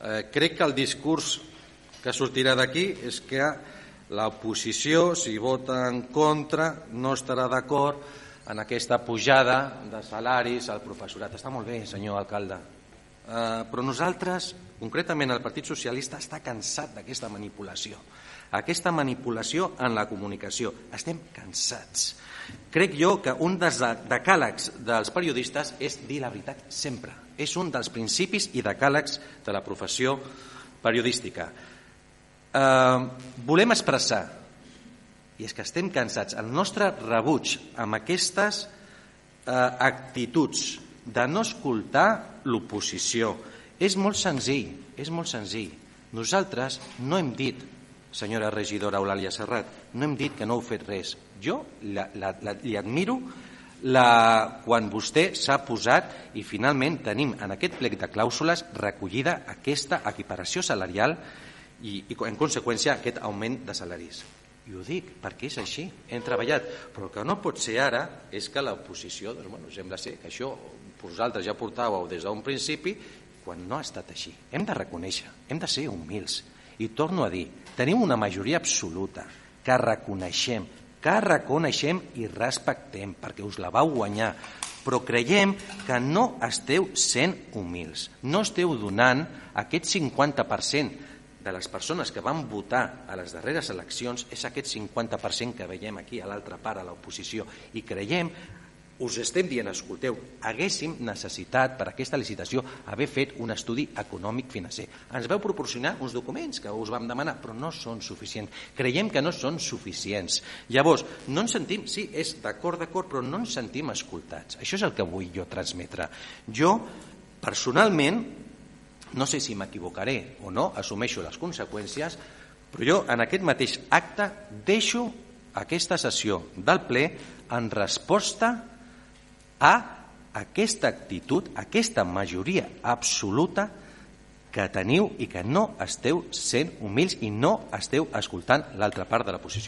Crec que el discurs que sortirà d'aquí és que l'oposició, si vota en contra, no estarà d'acord en aquesta pujada de salaris al professorat. Està molt bé, senyor alcalde, però nosaltres, concretament el Partit Socialista, està cansat d'aquesta manipulació. Aquesta manipulació en la comunicació. Estem cansats. Crec jo que un dels decàlegs dels periodistes és dir la veritat sempre. És un dels principis i decàlegs de la professió periodística. Volem expressar, i és que estem cansats, el nostre rebuig amb aquestes actituds de no escoltar l'oposició. És molt senzill, és molt senzill. Nosaltres no hem dit, senyora regidora Eulàlia Serrat, no hem dit que no heu fet res. Jo li admiro quan vostè s'ha posat i finalment tenim en aquest plec de clàusules recollida aquesta equiparació salarial i en conseqüència aquest augment de salaris. I ho dic perquè és així, hem treballat, però el que no pot ser ara és que l'oposició, sembla ser que això vosaltres ja portàveu des d'un principi quan no ha estat així. Hem de reconèixer, hem de ser humils. I torno a dir, tenim una majoria absoluta que reconeixem i respectem perquè us la vau guanyar, però creiem que no esteu sent humils, no esteu donant aquest 50% de les persones que van votar a les darreres eleccions, és aquest 50% que veiem aquí a l'altra part, a l'oposició, i creiem, us estem dient, escolteu, haguéssim necessitat per aquesta licitació haver fet un estudi econòmic financer. Ens vau proporcionar uns documents que us vam demanar, però no són suficients. Creiem que no són suficients. Llavors, no ens sentim, sí, és d'acord, però no ens sentim escoltats. Això és el que vull jo transmetre. Jo, personalment, no sé si m'equivocaré o no, assumeixo les conseqüències, però jo en aquest mateix acte deixo aquesta sessió del ple en resposta a aquesta actitud, aquesta majoria absoluta que teniu i que no esteu sent humils i no esteu escoltant l'altra part de la posició.